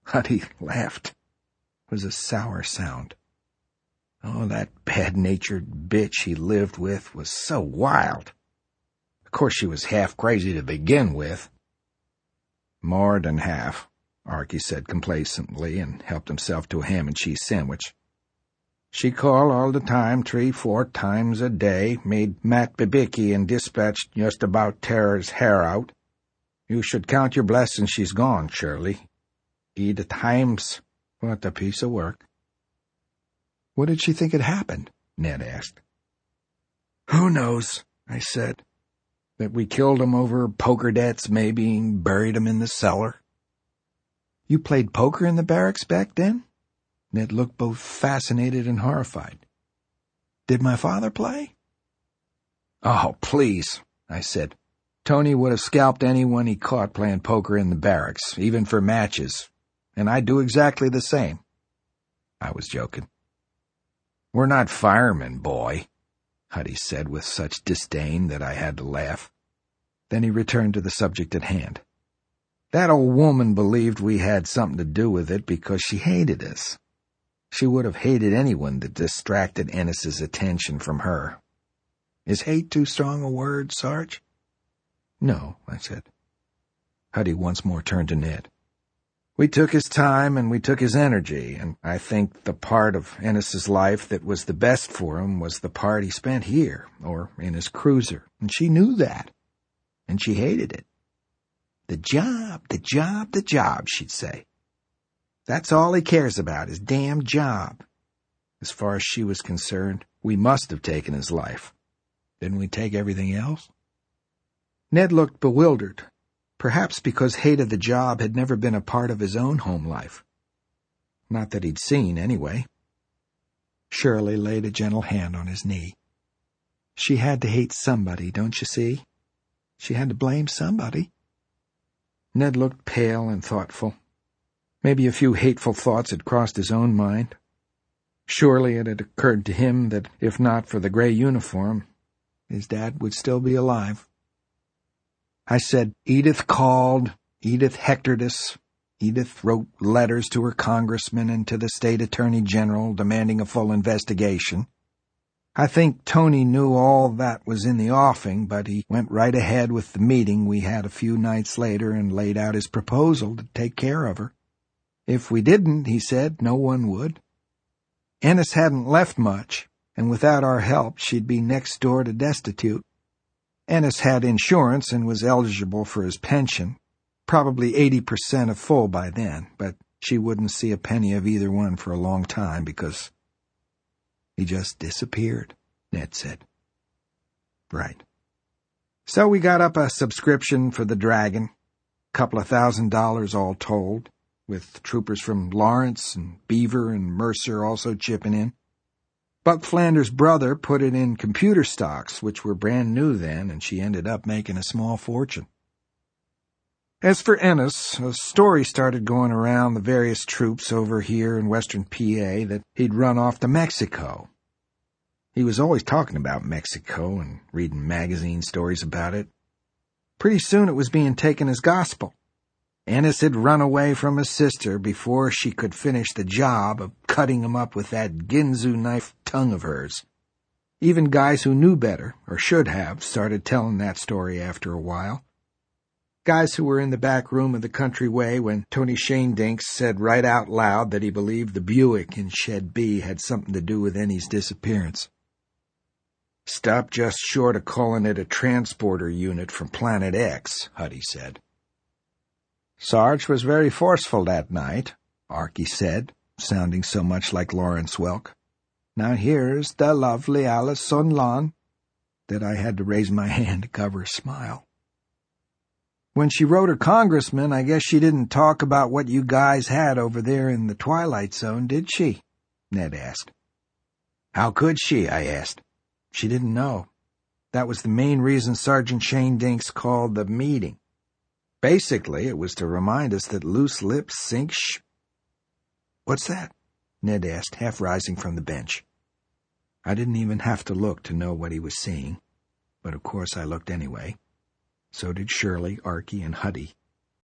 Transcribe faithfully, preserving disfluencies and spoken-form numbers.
Huddy laughed. It was a sour sound. Oh, that bad-natured bitch he lived with was so wild. Of course she was half crazy to begin with. More than half, Archie said complacently, and helped himself to a ham and cheese sandwich. She called all the time, three, four times a day, made Matt Bibicki and dispatched just about tear his hair out. You should count your blessings she's gone, Shirley. Edith Himes, what a piece of work. What did she think had happened? Ned asked. Who knows, I said. That we killed him over poker debts, maybe, and buried him in the cellar. You played poker in the barracks back then? Ned looked both fascinated and horrified. Did my father play? Oh, please, I said. Tony would have scalped anyone he caught playing poker in the barracks, even for matches, and I'd do exactly the same. I was joking. We're not firemen, boy, Huddy said with such disdain that I had to laugh. Then he returned to the subject at hand. That old woman believed we had something to do with it because she hated us. She would have hated anyone that distracted Ennis's attention from her. Is hate too strong a word, Sarge? No, I said. Huddy once more turned to Ned. We took his time and we took his energy, and I think the part of Ennis's life that was the best for him was the part he spent here, or in his cruiser, and she knew that, and she hated it. The job, the job, the job, she'd say. That's all he cares about, his damn job. As far as she was concerned, we must have taken his life. Didn't we take everything else? Ned looked bewildered. Perhaps because hate of the job had never been a part of his own home life. Not that he'd seen, anyway. Shirley laid a gentle hand on his knee. She had to hate somebody, don't you see? She had to blame somebody. Ned looked pale and thoughtful. Maybe a few hateful thoughts had crossed his own mind. Surely it had occurred to him that if not for the gray uniform, his dad would still be alive. I said, Edith called, Edith hectored us, Edith wrote letters to her congressman and to the state attorney general demanding a full investigation. I think Tony knew all that was in the offing, but he went right ahead with the meeting we had a few nights later and laid out his proposal to take care of her. If we didn't, he said, no one would. Ennis hadn't left much, and without our help she'd be next door to destitute. Ennis had insurance and was eligible for his pension, probably eighty percent of full by then, but she wouldn't see a penny of either one for a long time because he just disappeared, Ned said. Right. So we got up a subscription for the Dragon, a couple of thousand dollars all told, with troopers from Lawrence and Beaver and Mercer also chipping in. Buck Flanders' brother put it in computer stocks, which were brand new then, and she ended up making a small fortune. As for Ennis, a story started going around the various troops over here in western P A that he'd run off to Mexico. He was always talking about Mexico and reading magazine stories about it. Pretty soon it was being taken as gospel. Ennis had run away from his sister before she could finish the job of cutting him up with that Ginsu knife tongue of hers. Even guys who knew better, or should have, started telling that story after a while. Guys who were in the back room of the Country Way when Tony Shaindinks said right out loud that he believed the Buick in Shed B had something to do with Ennie's disappearance. Stop just short of calling it a transporter unit from Planet X, Huddy said. Sarge was very forceful that night, Archie said, sounding so much like Lawrence Welk. Now here's the lovely Alice Sunlan, that I had to raise my hand to cover a smile. When she wrote her congressman, I guess she didn't talk about what you guys had over there in the Twilight Zone, did she? Ned asked. How could she? I asked. She didn't know. That was the main reason Sergeant Shaindinks called the meeting. Basically, it was to remind us that loose lips sink sh... What's that? Ned asked, half rising from the bench. I didn't even have to look to know what he was seeing, but of course I looked anyway. So did Shirley, Archie, and Huddy.